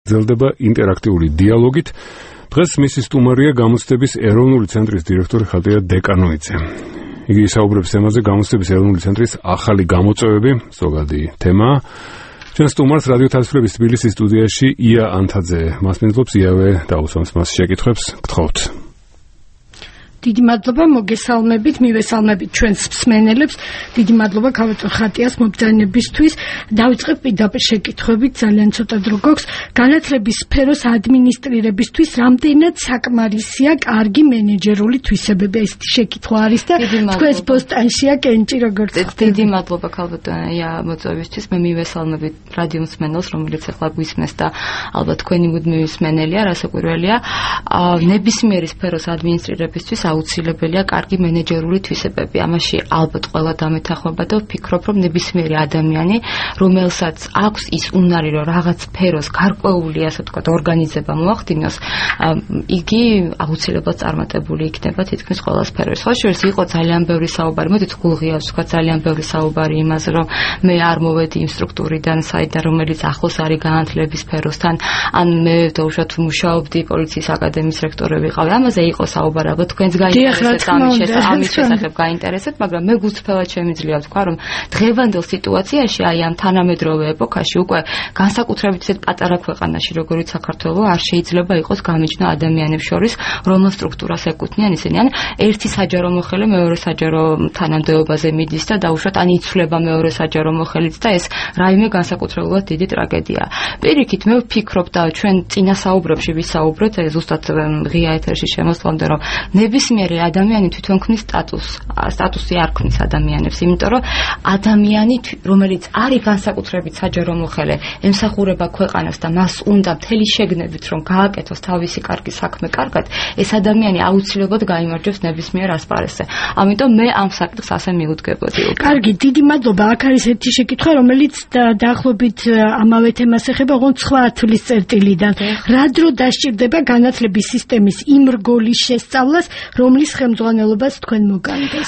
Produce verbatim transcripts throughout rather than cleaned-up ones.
გრძელდება ინტერაქტიული დიალოგით. დღეს მისი სტუმარია გამოცდების ეროვნული ცენტრის დირექტორი ხატია დეკანოიძე. იგი საუბრობს თემაზე გამოცდების ეროვნული ცენტრის ახალი გამოწვევები, ზოგადი თემაა. ჩვენ სტუმარს რადიო თავისუფლების თბილისის სტუდიაში ია ანთაძე მასპინძლობს, იავე დაუსვამს მას შეკითხვებს, გთხოვთ. დიდი მადლობა მოგესალმებით, მივესალმებით ჩვენს მსმენელებს. დიდი მადლობა ქალბატონ ხატიას მობრძანებისთვის. დავიწყებ პირდაპირ შეკითხვებით, ძალიან ცოტა დრო გვაქვს. განათლების სფეროს ადმინისტრირებისთვის რამდენად საკმარისია კარგი მენეჯერული თვისებები? ესეთი შეკითხვა არის და თქვენს პოსტანშია კენჭი როგორც ხდება. დიდი მადლობა ქალბატონია მოწვევისთვის. მე მივესალმებით რადიო მსმენელს, რომელიც ახლა გვისმენს და ალბათ თქვენი მუდმივი მსმენელია, რასაკვირველია. ნებისმიერი სფეროს ადმინისტრირებისთვის აუცილებელია კარგი მენეჯერული თვისებები. ამაში ალბათ ყველა დამეთანხმება და ვფიქრობ, რომ ნებისმიერი ადამიანი, რომელსაც აქვს ის უნარი, რომ რაღაც სფეროს გარკვეული, ასე ვთქვათ, ორგანიზება მოახდინოს, იგი აუცილებლად წარმატებული იქნება თითქმის ყველა სფეროში. სხვა შორის იყო ძალიან ბევრი საუბარი, მოდით გულღია ვთქვათ, ძალიან ბევრი საუბარი იმაზე, რომ მე არ მოვედი იმ სტრუქტურიდან, საიდან რომელიც ახლოს არის განათლების სფეროსთან, ან მე დაუშვათ მუშაობდი პოლიციის აკადემიის რექტორი ვიყავი. ამაზე იყო საუბარი, ალბათ თქვენს გაინტერესებთ ამის შესახებ გაინტერესებთ, მაგრამ მე გულწრფელად შემიძლია ვთქვა, რომ დღევანდელ სიტუაციაში, აი ამ თანამედროვე ეპოქაში უკვე განსაკუთრებით ისეთ პატარა ქვეყანაში, როგორიც საქართველო, არ შეიძლება იყოს გამიჯნა ადამიანებს შორის, რომელ სტრუქტურას ეკუთვნიან ისინი, ან ერთი საჯარო მოხელე მეორე საჯარო თანამდებობაზე მიდის და დაუშვათ ან იცვლება მეორე საჯარო მოხელიც და ეს რაიმე განსაკუთრებულად დიდი ტრაგედია. პირიქით, მე ვფიქრობ და ჩვენ წინა საუბრებში ვისაუბრეთ, ზუსტად ღია ეთერში შემოსვლამდე, რომ ნებისმიერი ადამიანი თვითონ ქმნის სტატუსს. სტატუსი არ ქმნის ადამიანებს, იმიტომ რომ ადამიანი, რომელიც არის განსაკუთრებით საჯარო მოხელე, ემსახურება ქვეყანას და მას უნდა მთელი შეგნებით რომ გააკეთოს თავისი კარგი საქმე კარგად, ეს ადამიანი აუცილებლად გაიმარჯვებს ნებისმიერ ასპარესზე. ამიტომ მე ამ საკითხს ასე მიუდგებოდი. კარგი, დიდი მადლობა. აქ არის ერთი შეკითხვა, რომელიც დაახლოებით ამავე თემას ეხება, ოღონდ სხვა თვლის წერტილიდან. რა დრო დასჭირდება განათლების სისტემის იმ რგოლის შესწავლას, რომლის ხელმძღვანელობას თქვენ მოგანდეს?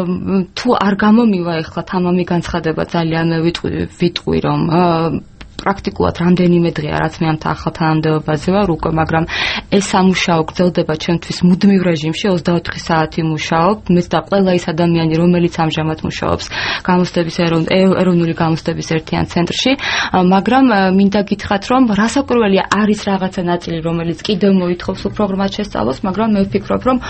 თუ არ გამომივა ეხლა თამამი განცხადება, ძალიან ვიტყვი, რომ პრაქტიკულად რამდენიმე დღეა, რაც მე ამ ახალ თანამდებობაზე ვარ უკვე, მაგრამ ეს სამუშაო გრძელდება ჩვენთვის მუდმივ რეჟიმში, ოცდაოთხი საათი მუშაობ, მეც და ყველა ის ადამიანი, რომელიც ამჟამად მუშაობს გამოცდების ეროვნული გამოცდების ერთიან ცენტრში, მაგრამ მინდა გითხრათ, რომ რასაკვირველია არის რაღაცა ნაწილი, რომელიც კიდევ მოითხოვს უფრო ღრმად შესწავლას, მაგრამ მე ვფიქრობ, რომ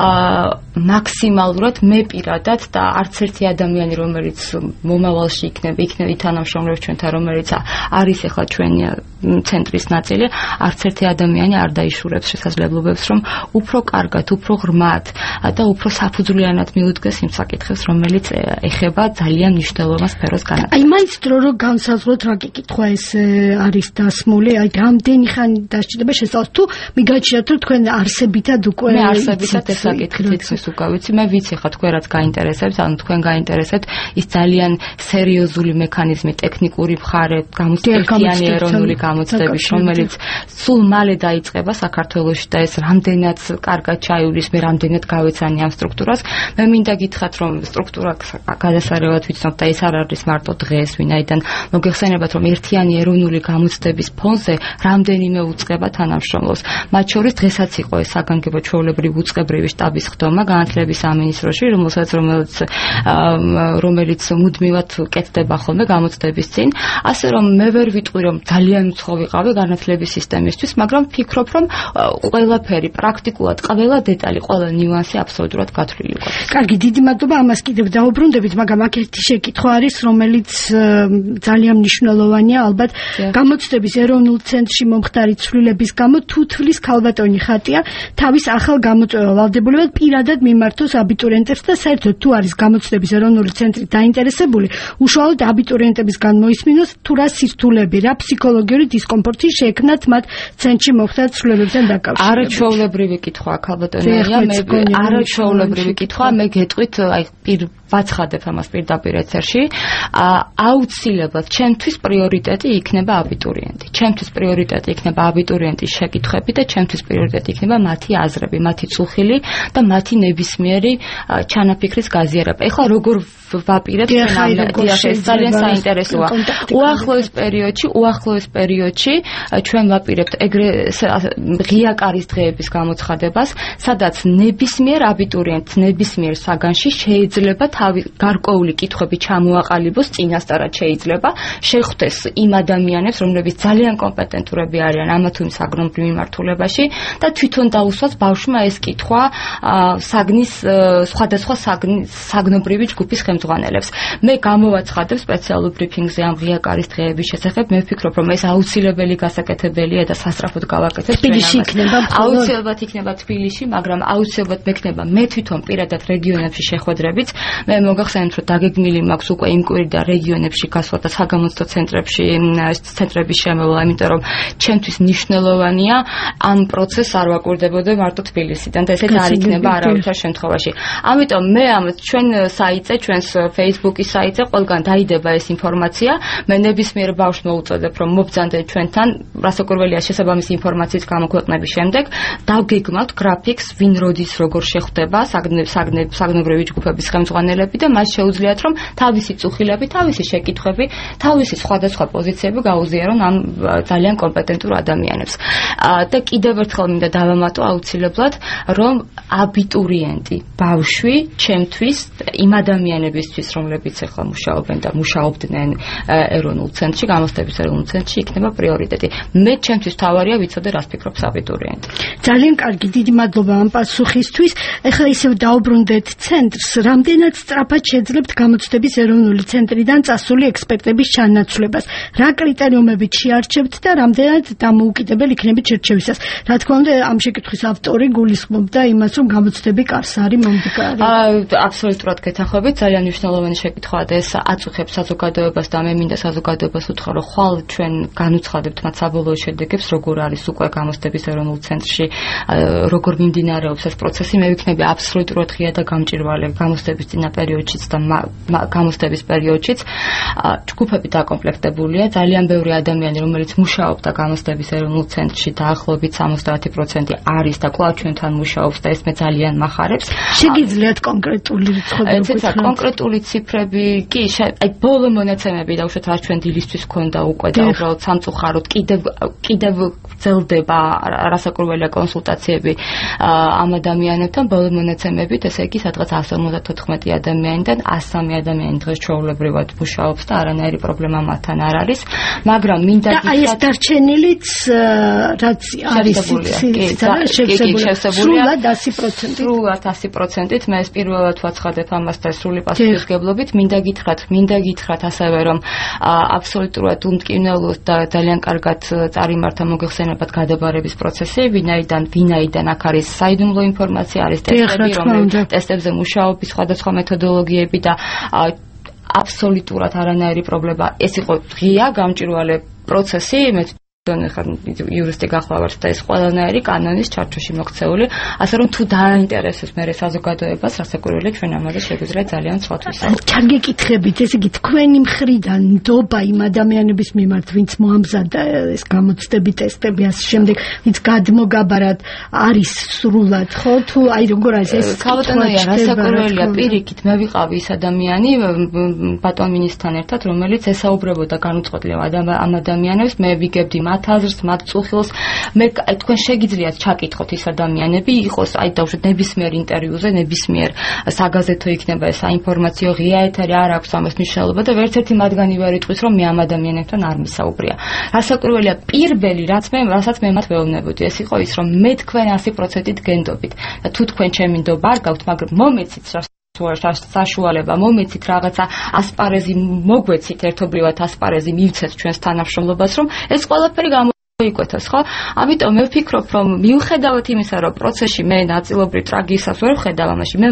მაქსიმალურად მე პირადად და არც ერთი ადამიანი, რომელიც მომავალში იქნება, იქნება ითანამშრომლებს ჩვენთან, რომელიც არის ახლა ჩვენი ცენტრის ნაწილი, არც ერთი ადამიანი არ დაიშურებს შესაძლებლობებს, რომ უფრო კარგად, უფრო ღრმად და უფრო საფუძვლიანად მიუდგეს იმ საკითხებს, რომელიც ეხება ძალიან მნიშვნელოვან სფეროს განათლებას. აი, მაინც დრო რო განსაზღვროთ, რა კითხვა ეს არის დასმული, აი, რამდენი ხანი დასჭირდება შესწავლას, თუ მიგაჩნიათ, რომ თქვენ არსებითად უკვე მე არსებითად ეს საკითხი თითქმის უკვე ვიცი, მე ვიცი ხა თქვენ რაც გაინტერესებს, ანუ თქვენ გაინტერესებთ ის ძალიან სერიოზული მექანიზმი, ტექნიკური მხარე, ერთიანი ეროვნული გამოცდების, რომელიც სულ მალე დაიწყება საქართველოში და ეს რამდენად კარგად ჩაივლის, მე რამდენად გავეცანი ამ სტრუქტურას. მე მინდა გითხრათ, რომ სტრუქტურა გადასარევად ვიცნობ და ეს არ არის მარტო დღეს, ვინაიდან მოგეხსენებათ, რომ ერთიანი ეროვნული გამოცდების ფონზე რამდენიმე უწყება თანამშრომლობს. მათ შორის დღესაც იყო ეს საგანგებო ჩვეულებრივი უწყებრივი შტაბის ხდომა განათლების სამინისტროში, რომელსაც რომელიც რომელიც მუდმივად კეთდება ხოლმე გამოცდების წინ, ასე რომ მე ვერ ვიტყვი, რომ ძალიან უცხო ვიყავი განათლების სისტემისთვის, მაგრამ ვფიქრობ, რომ ყველაფერი პრაქტიკულად, ყველა დეტალი, ყველა ნიუანსი აბსოლუტურად გათვლილი იყო. კარგი, დიდი მადლობა, ამას კიდევ დაუბრუნდებით, მაგრამ აქ ერთი შეკითხვა არის, რომელიც ძალიან მნიშვნელოვანია, ალბათ გამოცდების ეროვნულ ცენტრში მომხდარი ცვლილების გამო თუ თვლის ქალბატონი ხატია თავის ახალ გამოწვევა ვალდებულებად პირადად მიმართოს აბიტურიენტებს და საერთოდ თუ არის გამოცდების ეროვნული ცენტრი დაინტერესებული, უშუალოდ აბიტურიენტების განმოისმინოს თუ რა სირთულები, რა ფსიქოლოგიური დისკომფორტი შეექმნათ მათ ცენტრში მომხდარ ცვლილებებთან დაკავშირებით. არაჩვეულებრივი კითხვა, ქალბატონია, მე არაჩვეულებრივი კითხვა, მე გეტყვით, აი ვაცხადებ ამას პირდაპირ ეთერში, აუცილებლად ჩემთვის პრიორიტეტი იქნება აბიტურიენტი. ჩემთვის პრიორიტეტი იქნება აბიტურიენტის შეკითხვები და ჩემთვის პრიორიტეტი იქნება მათი აზრები, მათი წუხილი და მათი ნებისმიერი ჩანაფიქრის გაზიარება. ეხლა როგორ ვაპირებ ეს ძალიან საინტერესოა. უახლოეს პერიოდში, უახლოეს პერიოდში ჩვენ ვაპირებთ ეგრე ღია კარის დღეების გამოცხადებას, სადაც ნებისმიერ აბიტურიენტს ნებისმიერ საგანში შეიძლება თავი გარკვეული კითხვები ჩამოაყალიბოს, წინასწარად შეიძლება შეხვდეს იმ ადამიანებს, რომლებიც ძალიან კომპეტენტურები არიან ამა თუ იმ საგნობრივ მიმართულებაში და თვითონ დაუსვას ბავშვმა ეს კითხვა საგნის სხვადასხვა საგნობრივი ჯგუფის ხელმძღვანელებს. მე გამოვაცხადებ სპეციალურ ბრიფინგზე ამ ღია კარის დღეების შესახებ. მე ვფიქრობ, რომ ეს აუცილებელი გასაკეთებელია და სასწრაფოდ გავაკეთებ. თბილისში იქნება აუცილებლად იქნება თბილისში, მაგრამ აუცილებლად მექნება მე თვითონ პირადად რეგიონებში შეხვედრებიც. მე მოგახსენებთ, რომ დაგეგმილი მაქვს უკვე იმ კვირიდან რეგიონებში გასვლა და საგამოცდო ცენტრებში ცენტრების შემოვლა, იმიტომ რომ ჩემთვის მნიშვნელოვანია ამ პროცესს არ ვაკვირდებოდე მარტო თბილისიდან და ესეც არ იქნება არავითარ შემთხვევაში. ამიტომ მე ამ ჩვენ საიტზე, ჩვენს Facebook-ის საიტზე ყველგან დაიდება ეს ინფორმაცია. მე ნებისმიერ ბავშვს მოუწოდებ, რომ მობრძანდეთ ჩვენთან, რასაკვირველია შესაბამისი ინფორმაციის გამოქვეყნების შემდეგ დავგეგმავთ გრაფიკს, ვინ როდის როგორ შეხვდება საგნობრივი ჯგუფების ხელმძღვანელები და მას შეუძლიათ, რომ თავისი წუხილები, თავისი შეკითხვები, თავისი სხვადასხვა პოზიციები გაუზიარონ ამ ძალიან კომპეტენტურ ადამიანებს. და კიდევ ერთხელ მინდა დავამატო აუცილებლად, რომ აბიტურიენტი, ბავშვი, ჩემთვის იმ ადამიანებისთვის, რომლებიც ახლა მუშაობენ და მუშაობდნენ ეროვნულ ცენტრში, გამოცდების ეროვნულ ცენტრში, იქნება პრიორიტეტი. მე ჩემთვის თავარია ვიცოდე, რას ფიქრობს აბიტურიენტი. ძალიან კარგი, დიდი მადლობა ამ პასუხისთვის. ეხლა ისევ დაუბრუნდეთ ცენტრს, რამდენად სწრაფად შეძლებთ გამოცდების ეროვნული ცენტრიდან წასული ექსპერტების ჩანაცვლებას. რა კრიტერიუმებით შეარჩევთ და რამდენად დამოუკიდებელ იქნებით შერჩევისას. რა თქმა უნდა, ამ შეკითხვის ავტორი გულისხმობდა იმას, რომ გამოცდები კარს არის მომდგარი. აბსოლუტურად გეთანხმებით, ძალიან მნიშვნელოვანი შეკითხვაა და ეს აწუხებს საზოგადოებას და მე მინდა საზოგადოებას უთხრა, რომ ხვალ ჩვენ განუცხადებთ მათ საბოლოო შედეგებს, როგორ არის უკვე გამოცდების ეროვნულ ცენტრში, როგორ მიმდინარეობს ეს პროცესი. მე ვიქნები აბსოლუტურად ღია და გამჭირვალე გამოცდების წინა პერიოდშიც და გამოცდების პერიოდშიც. ჯგუფები დაკომპლექტებულია, ძალიან ბევრი ადამიანი, რომელიც მუშაობდა გამოცდების ეროვნულ ცენტრში, დაახლოებით სამოცდაათი პროცენტი არის და კვლავ ჩვენთან მუშაობს და ეს მე ძალიან მახარებს. შეგიძლიათ კონკრეტული რიცხვები ვთქვათ? კონკრეტული ციფრები კი, აი ბოლო მონაცემები დაუშვათ, რაც ჩვენ დილისთვის ქონდა უკვე და უბრალოდ სამწუხაროდ კიდევ კიდევ გრძელდება რასაკვირველია კონსულტაციები ამ ადამიანებთან. ბოლო მონაცემებით, ესე იგი, სადღაც εκατს ორმოცდათოთხმეტი ადამიანიდან εκατს სამი ადამიანი დღეს ჩვეულებრივად მუშაობს და არანაირი პრობლემა მათთან არ არის, მაგრამ მინდა გითხრათ, აი ეს დარჩენილიც რაც არის შევსებულია სრულად ასი პროცენტით. სრულად ასი პროცენტით მე ეს პირველად ვაცხადებ ამას და სრული პასუხისგებლობით. მინდა გითხრათ, მინდა გითხრათ ასევე, რომ აბსოლუტურად უმტკივნეულოდ და ძალიან კარგად წარიმართა მოგეხსენებათ გადაბარების პროცესი, ვინაიდან ვინაიდან აქ არის საიდუმლო ინფორმაცია, არის ტესტები, რომელიც ტესტებზე მუშაობის სხვადასხვა მეთოდოლოგიები და აბსოლუტურად არანაირი პრობლემა. ეს იყო ღია, გამჭვირვალე პროცესი, მე იურისტი გახლავართ და ეს ყველანაირი კანონის ჩარჩოში მოქცეული, ასე რომ თუ დააინტერესებს მე საზოგადოებას, რასაკვირველია ჩვენ ამაზე შეგვიძლია ძალიან ცუდად ვისაუბროთ. ჩაგეკითხებით, ესე იგი თქვენი მხრიდან ნდობა იმ ადამიანების მიმართ, ვინც მოამზადა ეს გამოცდები, ტესტები, ასე შემდეგ, ვინც გადმოგაბარად არის სრულად, ხო? თუ აი როგორ არის ეს ქალბატონია, რასაკვირველია, პირიქით მე ვიყავი ის ადამიანი ბატონ მინისტრთან ერთად, რომელიც ესაუბრებოდა განუწყვეტლივ ამ ადამიანებს, მე ვიგებდი აზრს, მათ წუხილს. მე თქვენ შეგიძლიათ ჩაკითხოთ ის ადამიანები, იყოს აი დავუშვათ ნებისმიერ ინტერვიუზე, ნებისმიერ საგაზეთო იქნება ეს საინფორმაციო ღია ეთერი, არ აქვს ამას მნიშვნელობა და ვერცერთი მათგანი ვერ იტყვის, რომ მე ამ ადამიანებთან არ მისაუბრია. რასაკვირველია, პირველი რაც მე, რასაც მე მათ ვეუბნებოდი, ეს იყო ის, რომ მე თქვენ ასი პროცენტით გენდობით და თუ თქვენ ჩემი ნდობა არ გაქვთ, მაგრამ მომეცით საშუალება, მომეცით რაღაცა ასპარეზი, მოგვეცით ერთობლივად ასპარეზი მივცეთ ჩვენს თანამშრომლობას, რომ ეს ყველაფერი გამოიკვეთოს, ხო? ამიტომ მე ვფიქრობ, რომ მიუხედავად იმისა, რომ პროცესში მე ნაწილობრივ ტრაგედიას ვერ ვხედავ ამაში, მე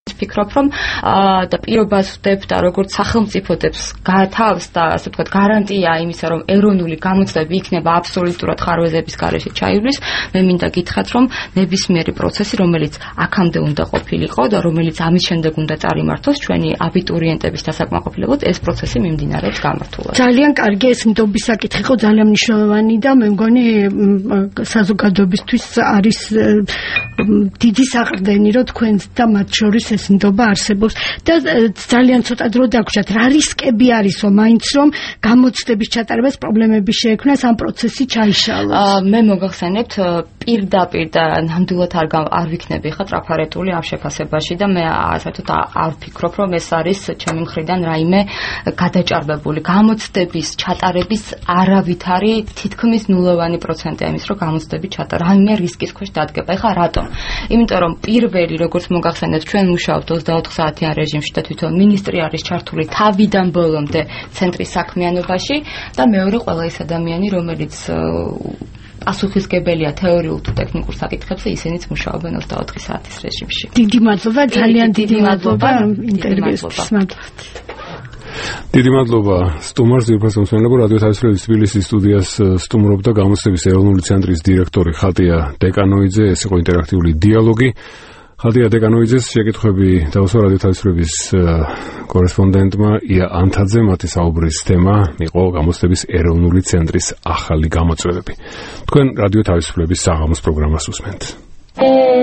ვფიქრობ, რომ და პირობას ვდებ და როგორც სახელმწიფო დებს თავს და ასე ვთქვათ, გარანტია იმისა, რომ ეროვნული გამოცდები იქნება აბსოლუტურად ხარვეზების გარეშე ჩაივლის, მე მინდა გითხრათ, რომ ნებისმიერი პროცესი, რომელიც აქამდე უნდა ყოფილიყო და რომელიც ამის შემდეგ უნდა წარიმართოს ჩვენი აბიტურიენტების დასაკმაყოფილებლად, ეს პროცესი მიმდინარეობს გამართულად. ძალიან კარგი, ეს ნდობის საკითხი იყო ძალიან მნიშვნელოვანი და მე მგონი საზოგადოებისთვის არის დიდი საყრდენი, რომ თქვენს და მათ შორის ეს ნდობა არსებობს და ძალიან ცოტა დრო დაგვრჩათ, რა რისკები არისო მაინც რომ გამოცდების ჩატარებას პრობლემები შეექმნას ამ პროცესი ჩაიშალოს. მე მოგახსენებთ პირდაპირ და ნამდვილად არ არ ვიქნები ხა ტრაფარეტული ამ შეფასებაში და მე საერთოდ არ ვფიქრობ, რომ ეს არის ჩემი მხრიდან რაიმე გადაჭარბებული გამოცდების ჩატარების არავითარი თითქმის ნულოვანი პროცენტია იმის, რომ გამოცდები ჩატარება რაიმე რისკის ქვეშ დადგება. ეხლა რატომ? იმიტომ რომ პირველი, როგორც მოგახსენებთ, ჩვენ მუშაობთ ოცდაოთხ საათიან რეჟიმში და თვითონ მინისტრი არის ჩართული თავიდან ბოლომდე ცენტრის საქმიანობაში და მეორე ყველა ის ადამიანი, რომელიც პასუხისგებელია თეორიულ თუ ტექნიკურ საკითხებზე, ისინიც მუშაობენ ოცდაოთხი საათის რეჟიმში. დიდი მადლობა, ძალიან დიდი მადლობა ინტერვიუსთვის. დიდი მადლობა სტუმარს, ძვირფას მომსმენელებო, რადიო თავისუფლების თბილისის სტუდიას სტუმრობდა გამოცდების ეროვნული ცენტრის დირექტორი ხატია დეკანოიძე. ეს იყო ინტერაქტიული დიალოგი. ხატია დეკანოიძეს შეკითხვები დაუსვა რადიო თავისუფლების კორესპონდენტმა ია ანთაძე. მათი საუბრის თემა იყო გამოცდების ეროვნული ცენტრის ახალი გამოწვევები. თქვენ რადიო თავისუფლების საღამოს პროგრამას უსმენთ.